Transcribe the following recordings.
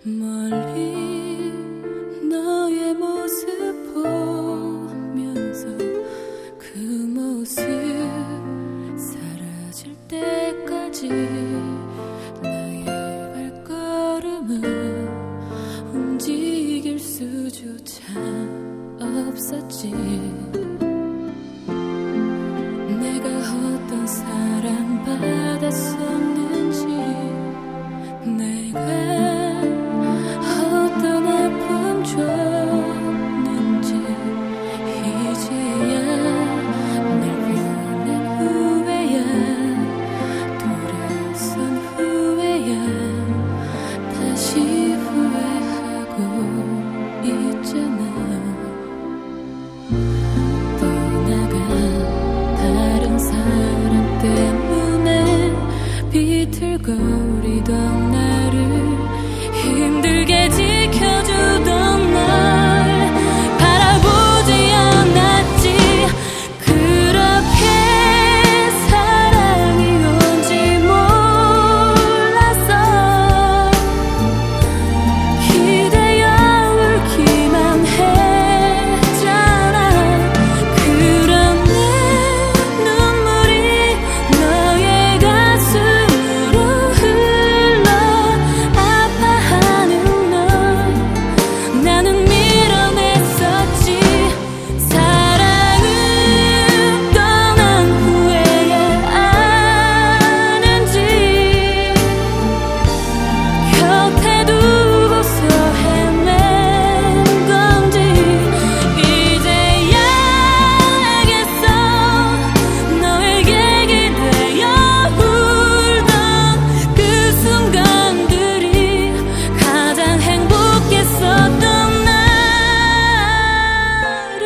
멀리 너의 모습 보면서 그 모습 사라질 때까지 나의 발걸음을 움직일 수조차 없었지. 내가 어떤 사랑 받았었는지, 내가 어떤 아픔 줬는지 이제야 날 보낸 후에야, 돌아선 후에야 다시 후회하고 있잖아. 떠나간 다른 사람 때문에 비틀거리던 나를 힘들게 지켜주던 날 바라보지 않았지. 그렇게 사랑이 온지 몰랐어. 기대어 울기만 했잖아. 그런 내 눈물이 너의 가슴으로 흘러 아파하는 널 나는 밀어냈었지. 사랑은 떠난 후에야 아는지, 곁에 두고서 헤맨 건지 이제야 알겠어. 너에게 기대어 울던 그 순간들이 가장 행복했었던 나를.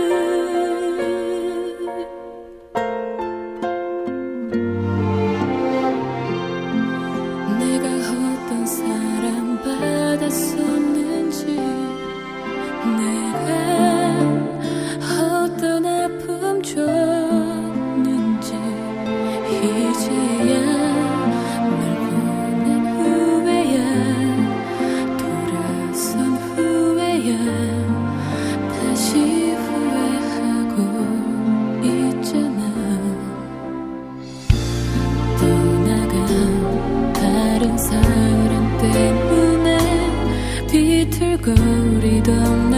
내가 어떤 사랑 받았었는지, 내가 어떤 아픔 줬는지 이제야 날 보낸 후에야, 돌아선 후에야 다시 후회하고 있잖아. 떠나간 다른 사람 때문에 비틀거리던